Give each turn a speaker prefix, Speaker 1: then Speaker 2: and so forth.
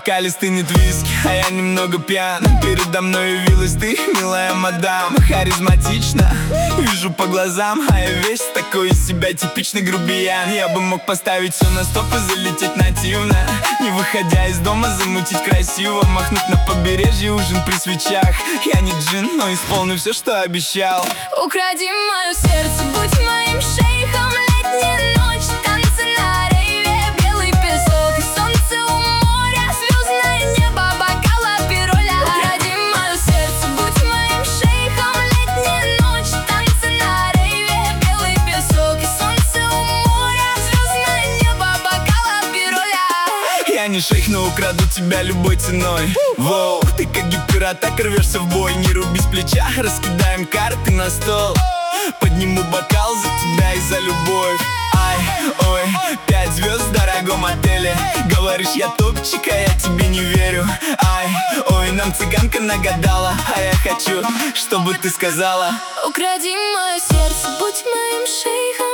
Speaker 1: бокале стынет виски, а я немного пьян. Передо мной явилась ты, милая мадам. Харизматично, вижу по глазам, а я весь такой из себя типичный грубиян. Я бы мог поставить все на стоп и залететь нативно, не выходя из дома, замутить красиво, махнуть на побережье, ужин при свечах. Я не джин, но исполню все, что обещал.
Speaker 2: Укради мое сердце, будь моим шейхом. Летняя ночь, танцы на рейве, белый песок и солнце у моря, звездное небо, бокал апероля. Укради мое сердце, будь моим шейхом. Летняя ночь, танцы на рейве, белый песок и солнце у моря, звездное небо, бокал апероля.
Speaker 1: Я не шейх, но украду тебя любой ценой. Воу, ты как гиператак, рвешься в бой. Не руби с плеча, раскидаем карты на стол. Подниму бокал за тебя и за любовь. Ай, ой, 5 звезд в дорогом отеле. Говоришь, я топчик, а я тебе не верю. Ай, ой, нам цыганка нагадала, а я хочу, чтобы ты сказала:
Speaker 2: укради мое сердце, будь моим шейхом.